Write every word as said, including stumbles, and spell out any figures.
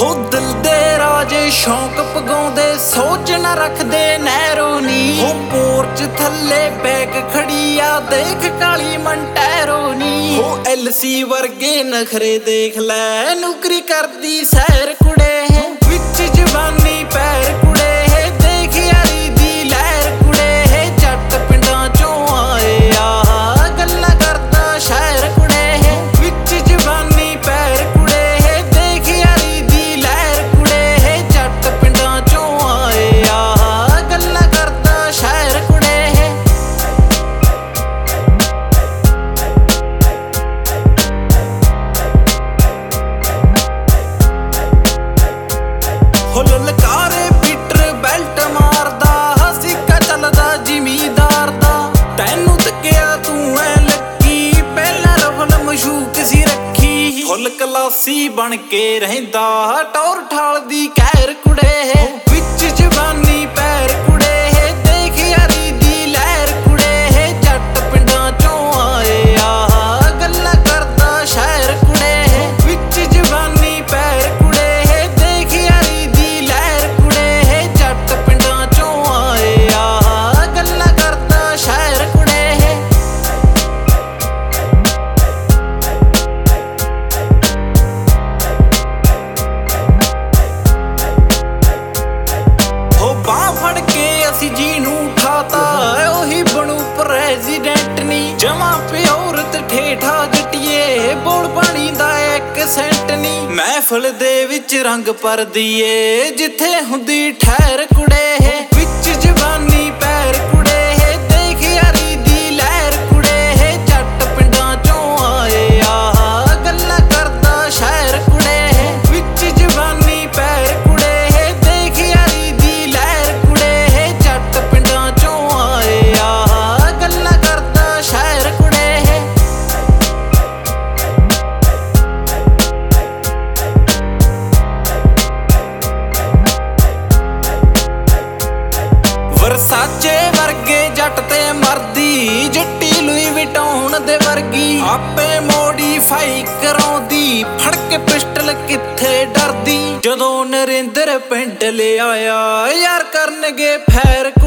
ਹੋ ਦਿਲ ਦੇ ਰਾਜੇ ਸ਼ੌਂਕ ਪਗਾਉਂਦੇ ਸੋਚ ਨਾ ਰੱਖਦੇ ਨਹਿਰੋ ਨੀ ਹੋ ਪੋਰਚ ਥੱਲੇ ਬੈਗ ਖੜੀ ਆ ਦੇਖ ਕਾਲੀ ਮੰਟੈਰੋ ਨੀ ਹੋ ਐਲਸੀ ਵਰਗੇ ਨਖਰੇ ਦੇਖ ਲੈ ਨੌਕਰੀ ਕਰਦੀ ਸੈਰ ਕੁੜੇ ਵਿੱਚ ਜਵਾਨੀ ਪੈਰ ਕੁੜੇ ਦੇਖ ਯਾਰੀ ਦੀ ਲਹਿਰ ਕੁੜੇ ਜੱਟ ਪਿੰਡਾਂ ਚੋਂ ਆਏ ਆ ਗੱਲਾਂ ਕਰਦਾ ਸ਼ਾਇਰ ਕੁੜੇ ਵਿੱਚ ਜਵਾਨੀ ਪੈਰ ਕੁੜੇ ਦੇਖ ਯਾਰੀ ਦੀ ਲਹਿਰ ਕੁੜੇ ਜੱਟ ਪਿੰਡਾਂ ਚੋਂ ਆਏ ਆ ਗੱਲਾਂ ਕਰਦਾ ਸ਼ਾਇਰ ਕੁੜੇ ਹੋ ਲਲਕਾਰੇ ਪੀਟਰ ਬੈਲਟ ਮਾਰਦਾ ਸਿੱਕਾ ਚੱਲਦਾ ਜ਼ਿਮੀਦਾਰ ਦਾ ਤੈਨੂੰ ਤੱਕਿਆ ਤੂੰ ਐ ਲੱਗੀ ਪਹਿਲਾਂ ਰਫਲ ਮਸ਼ੂਕ ਸੀ ਰੱਖੀ ਫੁੱਲ ਕਲਾਸੀ ਬਣ ਕੇ ਰਹਿੰਦਾ ਟੌਰ ਠਾਲ ਦੀ ਕਹਿਰ ਕੁੜੇ ਵਿੱਚ ਜਵਾਨੀ ਪੈਰ ਕੁੜੇ ਦੇਖ ਯਾਰੀ ਦੀ ਲਹਿਰ ਕੁੜੇ ਜੱਟ ਪਿੰਡਾਂ ਚੋਂ ਆਏ ਆ ਗੱਲਾਂ ਕਰਦਾ ਸ਼ਾਇਰ ਕੁੜੇ ਵਿੱਚ ਜਵਾਨੀ ਪੈਰ ਕੁੜੇ ਦੇਖ ਯਾਰੀ ਦੀ ਲਹਿਰ ਕੁੜੇ ਜੱਟ ਪਿੰਡਾਂ ਚੋਂ ਆਏ ਆ ਗੱਲਾਂ ਕਰਦਾ ਸ਼ਾਇਰ ਕੁੜੇ ਹੋ ਬਾਂਹ ਫੜ ਕੇ ਅਸੀਂ ਜੀ ਨੂੰ ਉਠਾਤਾ ਉਹੀ ਬਣੂ ਪ੍ਰੈਜ਼ੀਡੈਂਟ ਨੀ ਜਮਾ ਪਿਓਰ ਤੇ ਠੇਠਾ ਜੱਟੀਏ ਬੋਲ ਪਾਣੀ ਦਾ ਇੱਕ ਸੈਂਟ ਨੀ ਮਹਿਫਲ ਦੇ ਵਿੱਚ ਰੰਗ ਭਰਦੀ ਏ ਜਿੱਥੇ ਹੁੰਦੀ ਠਹਿਰ ਕੁੜੇ ਵਿੱਚ ਜਵਾਨੀ ਪੈਰ ਕੁੜੇ ਦੇਖ ਯਾਰੀ ਦੀ ਲਹਿਰ ਕੁੜੇ ਜੱਟ ਪਿੰਡਾਂ ਚੋਂ ਆਏ ਆ ਗੱਲਾਂ ਕਰਦਾ ਸ਼ਾਇਰ ਕੁੜੇ ਵਿੱਚ ਜਵਾਨੀ ਪੈਰ ਕੁੜੇ ਦੇਖ ਯਾਰੀ ਦੀ ਲਹਿਰ ਕੁੜੇ ਜੱਟ ਪਿੰਡਾਂ ਚੋਂ ਆਏ ਆ ਗੱਲਾਂ ਕਰਦਾ ਸ਼ਾਇਰ ਕੁੜੇ ਵਰਸਾਚੇ ਵਰਗੇ ਜੱਟ ਤੇ ਮਰਦੀ ਜੱਟੀ ਲੂਈ ਵਿਟਾਉਣ ਦੇ ਵਰਗੀ ਆਪੇ ਮੋਡੀਫਾਈ ਕਰਾਉਂਦੀ ਫੜ ਕੇ ਪਿਸਟਲ ਕਿੱਥੇ ਡਰਦੀ ਜਦੋਂ ਨਰਿੰਦਰ ਪਿੰਡ ਲਿਆਇਆ ਯਾਰ ਕਰਨਗੇ ਫੈਰ